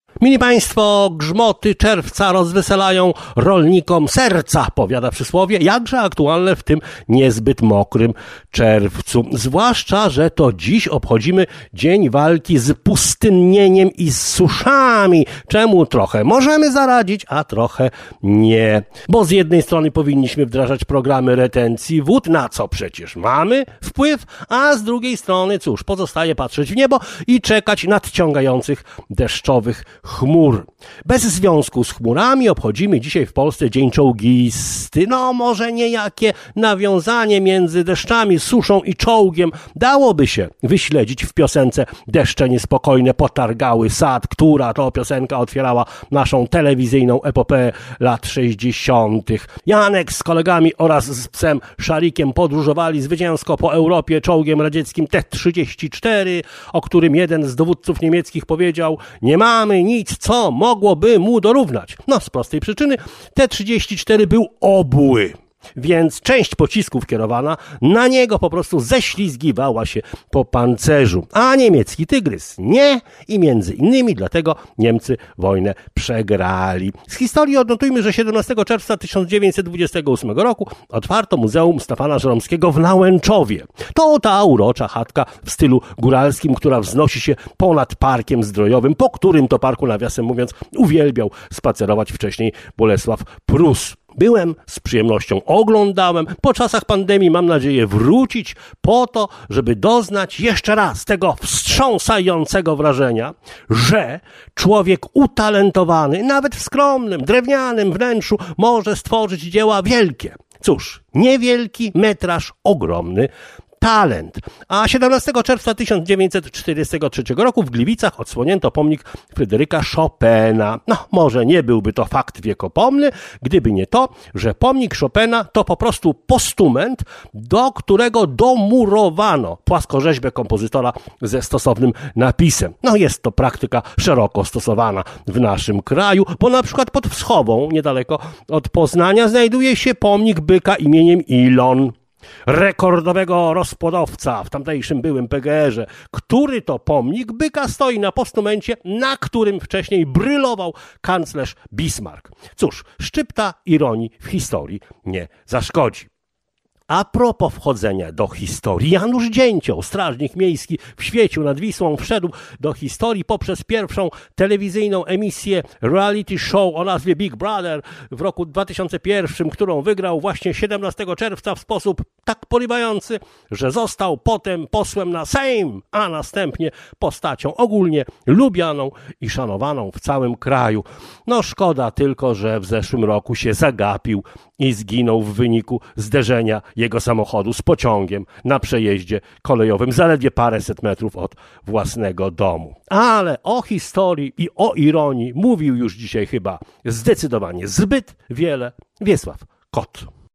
Mili Państwo, grzmoty czerwca rozweselają rolnikom serca, powiada przysłowie, jakże aktualne w tym niezbyt mokrym czerwcu. Zwłaszcza, że to dziś obchodzimy Dzień Walki z Pustynnieniem i z suszami, czemu trochę możemy zaradzić, a trochę nie. Bo z jednej strony powinniśmy wdrażać programy retencji wód, na co przecież mamy wpływ, a z drugiej strony, cóż, pozostaje patrzeć w niebo i czekać nadciągających deszczowych chmur. Bez związku z chmurami obchodzimy dzisiaj w Polsce Dzień Czołgisty. No może niejakie nawiązanie między deszczami, suszą i czołgiem dałoby się wyśledzić w piosence Deszcze niespokojne potargały sad, która to piosenka otwierała naszą telewizyjną epopeę lat 60. Janek z kolegami oraz z psem Szarikiem podróżowali zwycięsko po Europie czołgiem radzieckim T-34, o którym jeden z dowódców niemieckich powiedział: nie mamy nic, co mogłoby mu dorównać. No, z prostej przyczyny T-34 był obły, więc część pocisków kierowana na niego po prostu ześlizgiwała się po pancerzu, a niemiecki Tygrys nie i między innymi dlatego Niemcy wojnę przegrali. Z historii odnotujmy, że 17 czerwca 1928 roku otwarto Muzeum Stefana Żeromskiego w Nałęczowie. To ta urocza chatka w stylu góralskim, która wznosi się ponad parkiem zdrojowym, po którym to parku, nawiasem mówiąc, uwielbiał spacerować wcześniej Bolesław Prus. Byłem, z przyjemnością oglądałem, po czasach pandemii mam nadzieję wrócić po to, żeby doznać jeszcze raz tego wstrząsającego wrażenia, że człowiek utalentowany, nawet w skromnym, drewnianym wnętrzu, może stworzyć dzieła wielkie. Cóż, niewielki metraż, ogromny talent. A 17 czerwca 1943 roku w Gliwicach odsłonięto pomnik Fryderyka Chopina. No, może nie byłby to fakt wiekopomny, gdyby nie to, że pomnik Chopina to po prostu postument, do którego domurowano płaskorzeźbę kompozytora ze stosownym napisem. No, jest to praktyka szeroko stosowana w naszym kraju, bo na przykład pod Wschową, niedaleko od Poznania, znajduje się pomnik byka imieniem Ilon, rekordowego rozpłodowca w tamtejszym byłym PGR-ze, który to pomnik byka stoi na postumencie, na którym wcześniej brylował kanclerz Bismarck. Cóż, szczypta ironii w historii nie zaszkodzi. A propos wchodzenia do historii, Janusz Dzięcioł, strażnik miejski w Świeciu nad Wisłą, wszedł do historii poprzez pierwszą telewizyjną emisję reality show o nazwie Big Brother w roku 2001, którą wygrał właśnie 17 czerwca w sposób tak porywający, że został potem posłem na Sejm, a następnie postacią ogólnie lubianą i szanowaną w całym kraju. No szkoda tylko, że w zeszłym roku się zagapił i zginął w wyniku zderzenia jego samochodu z pociągiem na przejeździe kolejowym zaledwie paręset metrów od własnego domu. Ale o historii i o ironii mówił już dzisiaj chyba zdecydowanie zbyt wiele Wiesław Kot.